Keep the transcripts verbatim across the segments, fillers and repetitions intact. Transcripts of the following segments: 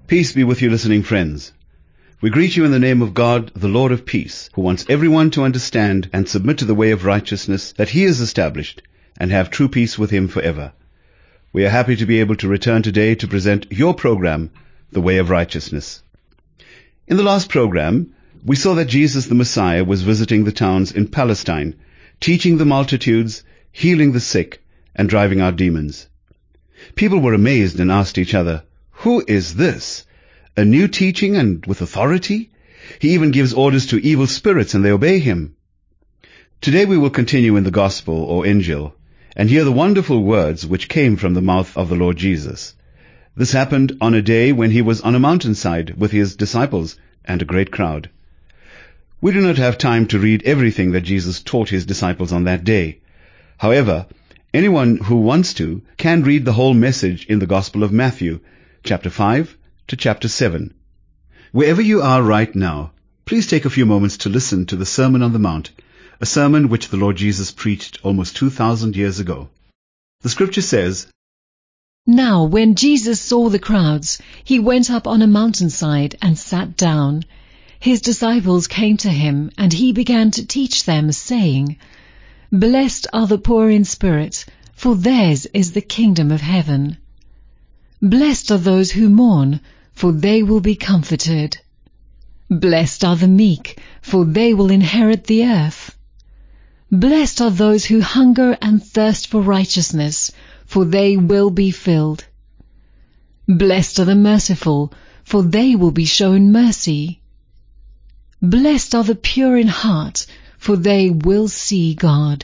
Peace be with you, listening friends. We greet you in the name of God, the Lord of peace, who wants everyone to understand and submit to the way of righteousness that he has established and have true peace with him forever. We are happy to be able to return today to present your program, The Way of Righteousness. In the last program, we saw that Jesus the Messiah was visiting the towns in Palestine, teaching the multitudes, healing the sick, and driving out demons. People were amazed and asked each other, "Who is this? A new teaching and with authority? He even gives orders to evil spirits and they obey him." Today we will continue in the Gospel or Injil and hear the wonderful words which came from the mouth of the Lord Jesus. This happened on a day when he was on a mountainside with his disciples and a great crowd. We do not have time to read everything that Jesus taught his disciples on that day. However, anyone who wants to can read the whole message in the Gospel of Matthew, chapter five to chapter seven. Wherever you are right now, please take a few moments to listen to the Sermon on the Mount, a sermon which the Lord Jesus preached almost two thousand years ago. The scripture says, "Now when Jesus saw the crowds, he went up on a mountainside and sat down. His disciples came to him, and he began to teach them, saying, 'Blessed are the poor in spirit, for theirs is the kingdom of heaven. Blessed are those who mourn, for they will be comforted. Blessed are the meek, for they will inherit the earth. Blessed are those who hunger and thirst for righteousness, for they will be filled. Blessed are the merciful, for they will be shown mercy. Blessed are the pure in heart, for they will see God.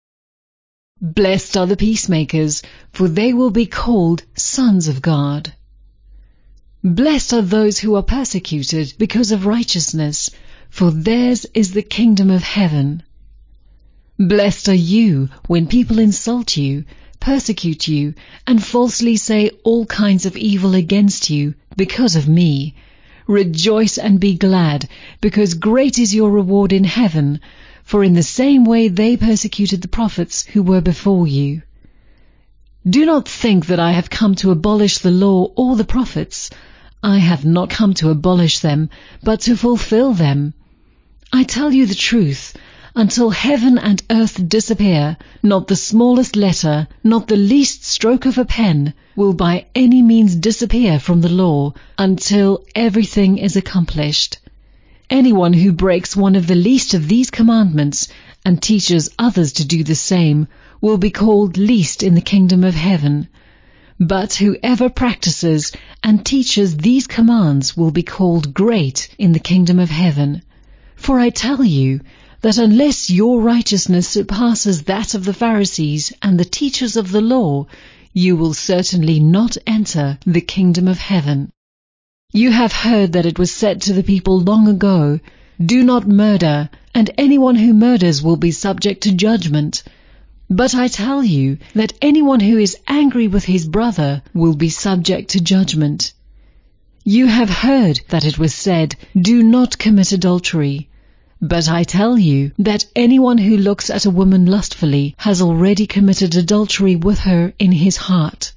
Blessed are the peacemakers, for they will be called sons of God. Blessed are those who are persecuted because of righteousness, for theirs is the kingdom of heaven. Blessed are you when people insult you, persecute you, and falsely say all kinds of evil against you because of me. Rejoice and be glad, because great is your reward in heaven, for in the same way they persecuted the prophets who were before you. Do not think that I have come to abolish the law or the prophets. I have not come to abolish them, but to fulfill them. I tell you the truth, until heaven and earth disappear, not the smallest letter, not the least stroke of a pen, will by any means disappear from the law, until everything is accomplished. Anyone who breaks one of the least of these commandments and teaches others to do the same will be called least in the kingdom of heaven. But whoever practices and teaches these commands will be called great in the kingdom of heaven. For I tell you that unless your righteousness surpasses that of the Pharisees and the teachers of the law, you will certainly not enter the kingdom of heaven. You have heard that it was said to the people long ago, 'Do not murder, and anyone who murders will be subject to judgment.' But I tell you that anyone who is angry with his brother will be subject to judgment. You have heard that it was said, 'Do not commit adultery.' But I tell you that anyone who looks at a woman lustfully has already committed adultery with her in his heart.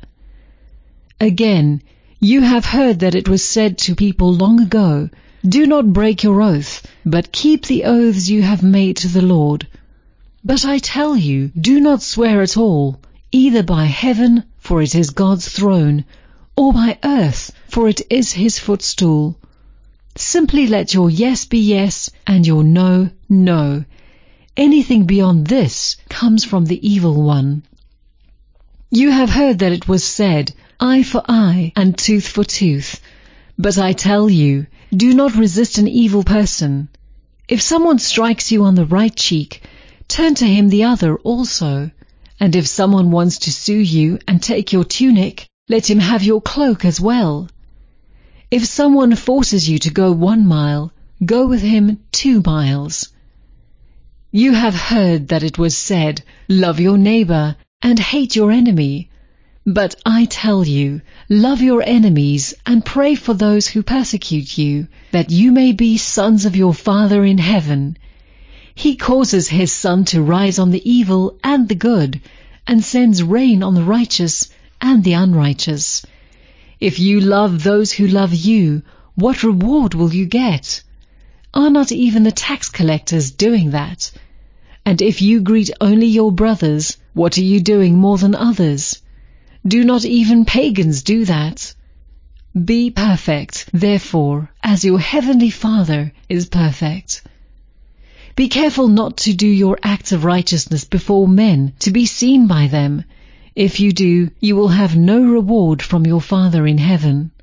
Again, you have heard that it was said to people long ago, 'Do not break your oath, but keep the oaths you have made to the Lord.' But I tell you, do not swear at all, either by heaven, for it is God's throne, or by earth, for it is his footstool. Simply let your yes be yes, and your no, no. Anything beyond this comes from the evil one. You have heard that it was said, 'Eye for eye, and tooth for tooth.' But I tell you, do not resist an evil person. If someone strikes you on the right cheek, turn to him the other also. And if someone wants to sue you and take your tunic, let him have your cloak as well. If someone forces you to go one mile, go with him two miles. You have heard that it was said, 'Love your neighbor and hate your enemy.' But I tell you, love your enemies and pray for those who persecute you, that you may be sons of your Father in heaven. He causes his sun to rise on the evil and the good, and sends rain on the righteous and the unrighteous. If you love those who love you, what reward will you get? Are not even the tax collectors doing that? And if you greet only your brothers, what are you doing more than others? Do not even pagans do that? Be perfect, therefore, as your heavenly Father is perfect. Be careful not to do your acts of righteousness before men, to be seen by them. If you do, you will have no reward from your Father in heaven.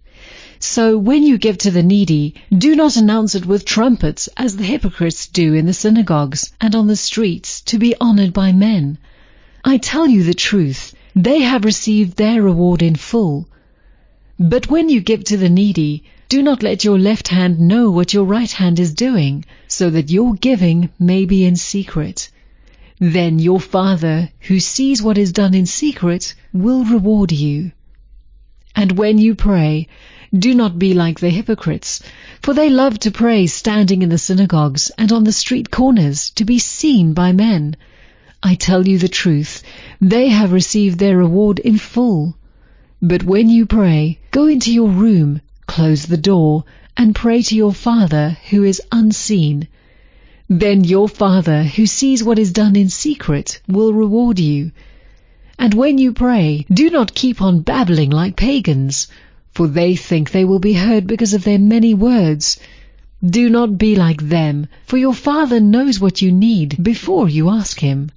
So when you give to the needy, do not announce it with trumpets, as the hypocrites do in the synagogues and on the streets, to be honored by men. I tell you the truth, they have received their reward in full. But when you give to the needy, do not let your left hand know what your right hand is doing, so that your giving may be in secret. Then your Father, who sees what is done in secret, will reward you. And when you pray, do not be like the hypocrites, for they love to pray standing in the synagogues and on the street corners, to be seen by men. I tell you the truth, they have received their reward in full. But when you pray, go into your room, close the door, and pray to your Father who is unseen. Then your Father who sees what is done in secret will reward you. And when you pray, do not keep on babbling like pagans, for they think they will be heard because of their many words. Do not be like them, for your Father knows what you need before you ask Him.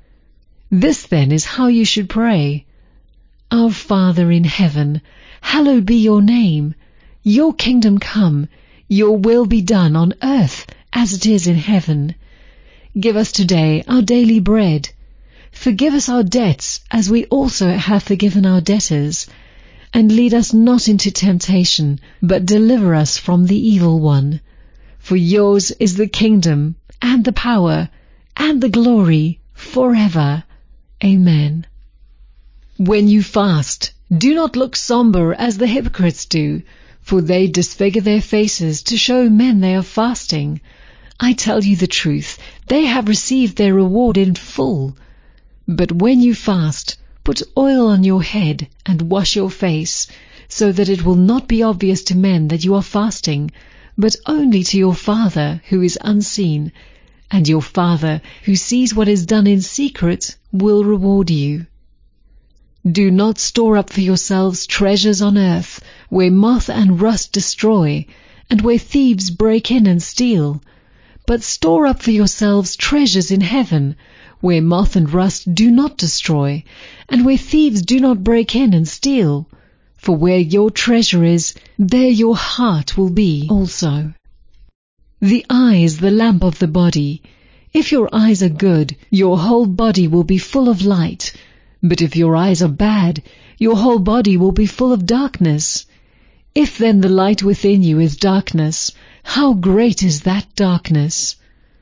This then is how you should pray. Our Father in heaven, hallowed be your name. Your kingdom come, your will be done on earth as it is in heaven. Give us today our daily bread. Forgive us our debts, as we also have forgiven our debtors. And lead us not into temptation, but deliver us from the evil one. For yours is the kingdom, and the power, and the glory, forever. Amen. When you fast, do not look somber as the hypocrites do, for they disfigure their faces to show men they are fasting. I tell you the truth, they have received their reward in full. But when you fast, put oil on your head and wash your face, so that it will not be obvious to men that you are fasting, but only to your Father who is unseen, and your Father who sees what is done in secret will reward you. Do not store up for yourselves treasures on earth, where moth and rust destroy, and where thieves break in and steal. But store up for yourselves treasures in heaven, where moth and rust do not destroy, and where thieves do not break in and steal. For where your treasure is, there your heart will be also. The eye is the lamp of the body. If your eyes are good, your whole body will be full of light. But if your eyes are bad, your whole body will be full of darkness. If then the light within you is darkness, how great is that darkness!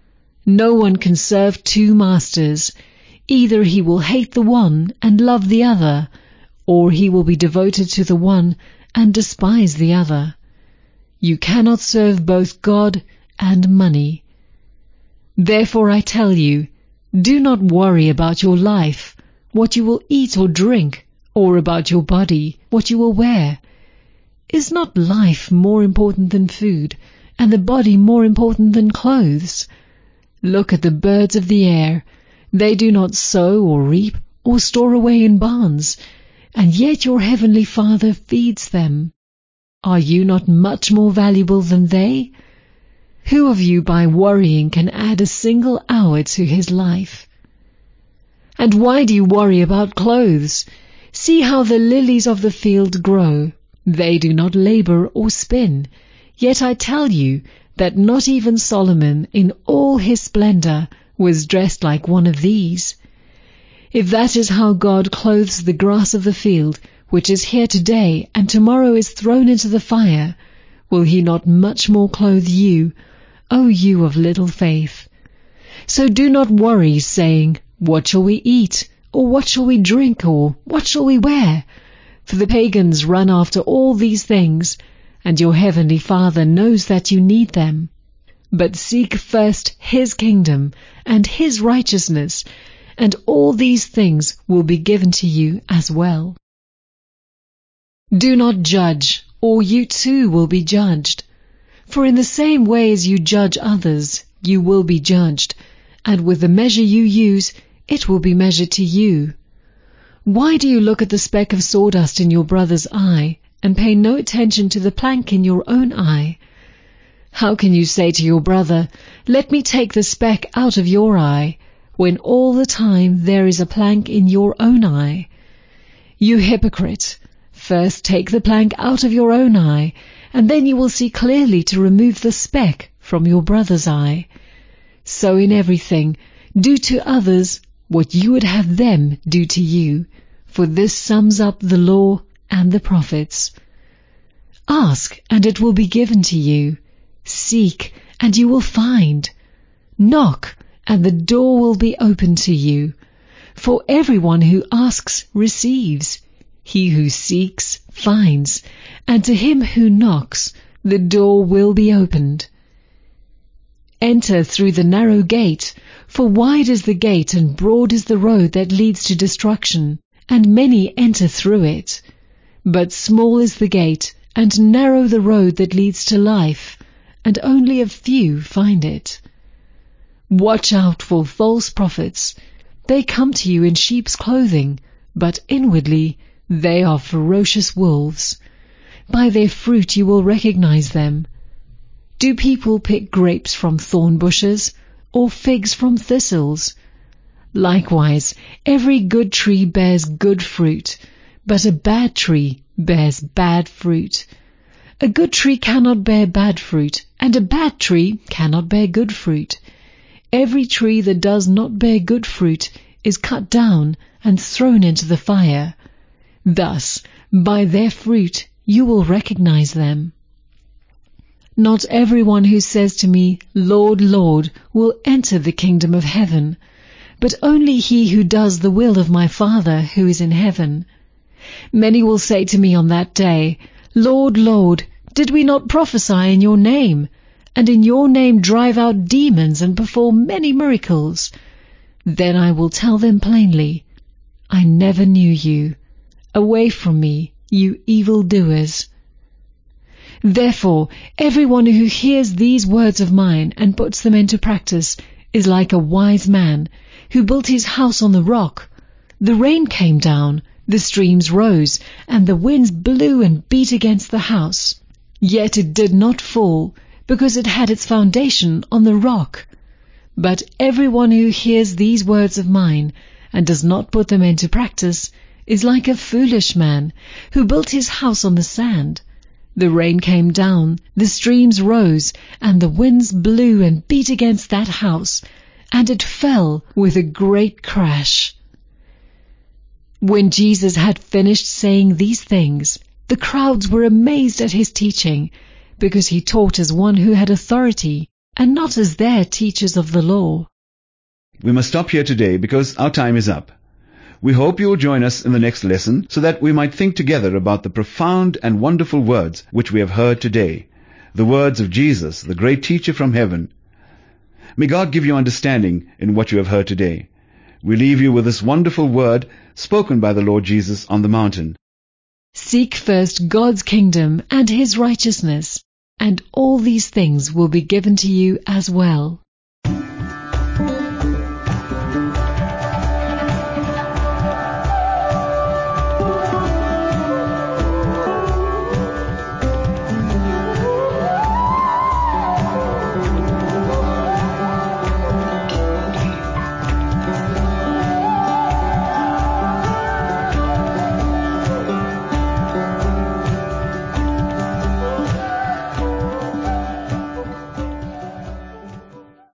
No one can serve two masters. Either he will hate the one and love the other, or he will be devoted to the one and despise the other. You cannot serve both God and money. Therefore I tell you, do not worry about your life, what you will eat or drink, or about your body, what you will wear. Is not life more important than food, and the body more important than clothes? Look at the birds of the air. They do not sow or reap or store away in barns, and yet your heavenly Father feeds them. Are you not much more valuable than they? Who of you by worrying can add a single hour to his life? And why do you worry about clothes? See how the lilies of the field grow. They do not labor or spin. Yet I tell you that not even Solomon in all his splendor was dressed like one of these. If that is how God clothes the grass of the field, which is here today and tomorrow is thrown into the fire, will he not much more clothe you, O you of little faith? So do not worry, saying, What shall we eat? Or what shall we drink? Or what shall we wear? For the pagans run after all these things, and your heavenly Father knows that you need them. But seek first His kingdom and His righteousness, and all these things will be given to you as well. Do not judge, or you too will be judged. For in the same way as you judge others, you will be judged, and with the measure you use, it will be measured to you. Why do you look at the speck of sawdust in your brother's eye, and pay no attention to the plank in your own eye? How can you say to your brother, "Let me take the speck out of your eye," when all the time there is a plank in your own eye? You hypocrite! First take the plank out of your own eye, and then you will see clearly to remove the speck from your brother's eye. So in everything, do to others what you would have them do to you, for this sums up the law and the prophets. Ask, and it will be given to you. Seek, and you will find. Knock, and the door will be opened to you. For everyone who asks receives. He who seeks finds, and to him who knocks the door will be opened. Enter through the narrow gate, for wide is the gate and broad is the road that leads to destruction, and many enter through it. But small is the gate, and narrow the road that leads to life, and only a few find it. Watch out for false prophets. They come to you in sheep's clothing, but inwardly they are ferocious wolves. By their fruit you will recognize them. Do people pick grapes from thorn bushes, or figs from thistles? Likewise, every good tree bears good fruit, but a bad tree bears bad fruit. A good tree cannot bear bad fruit, and a bad tree cannot bear good fruit. Every tree that does not bear good fruit is cut down and thrown into the fire. Thus, by their fruit you will recognize them. Not everyone who says to me, "Lord, Lord," will enter the kingdom of heaven, but only he who does the will of my Father who is in heaven. Many will say to me on that day, "Lord, Lord, did we not prophesy in your name, and in your name drive out demons and perform many miracles?" Then I will tell them plainly, "I never knew you. Away from me, you evildoers." Therefore, everyone who hears these words of mine and puts them into practice is like a wise man who built his house on the rock. The rain came down, the streams rose, and the winds blew and beat against the house. Yet it did not fall, because it had its foundation on the rock. But everyone who hears these words of mine and does not put them into practice is like a foolish man who built his house on the sand. The rain came down, the streams rose, and the winds blew and beat against that house, and it fell with a great crash. When Jesus had finished saying these things, the crowds were amazed at his teaching, because he taught as one who had authority, and not as their teachers of the law. We must stop here today because our time is up. We hope you will join us in the next lesson so that we might think together about the profound and wonderful words which we have heard today, the words of Jesus, the great teacher from heaven. May God give you understanding in what you have heard today. We leave you with this wonderful word spoken by the Lord Jesus on the mountain. Seek first God's kingdom and his righteousness, and all these things will be given to you as well.